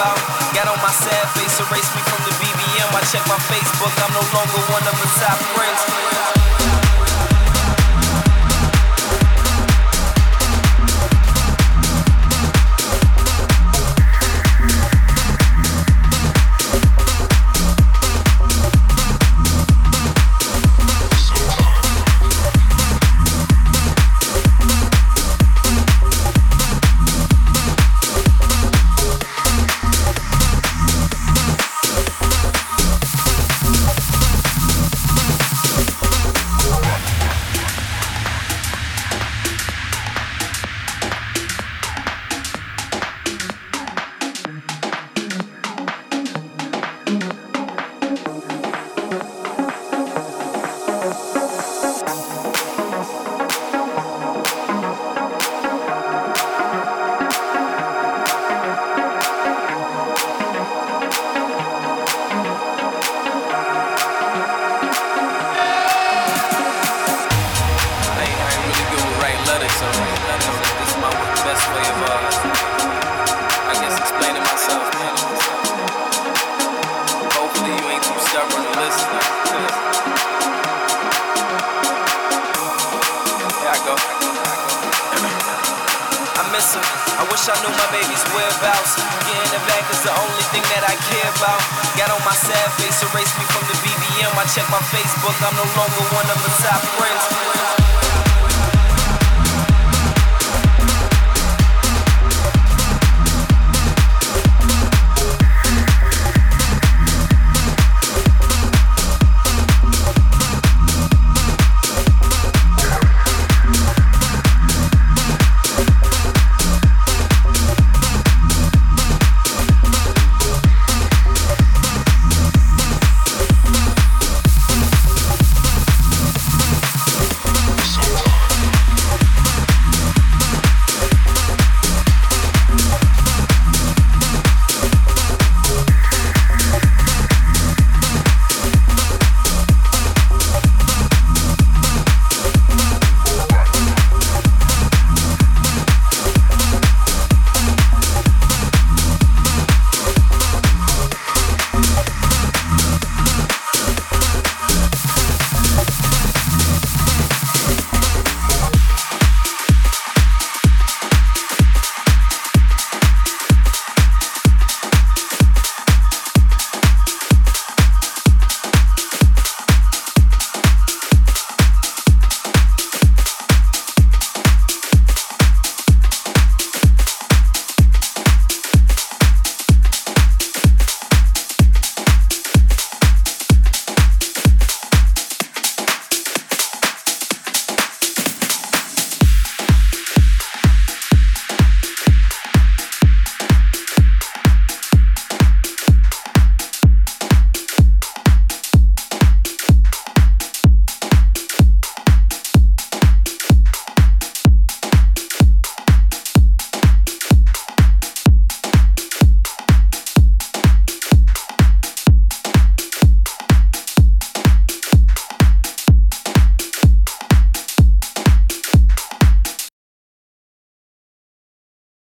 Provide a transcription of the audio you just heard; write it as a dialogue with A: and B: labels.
A: about. Got on my sad face, erased me from the BBM. I check my Facebook, I'm no longer one of the top friends. I wish I knew my baby's whereabouts. Getting it back is the only thing that I care about. Got on my sad face, erased me from the BBM. I check my Facebook, I'm no longer one of the top friends.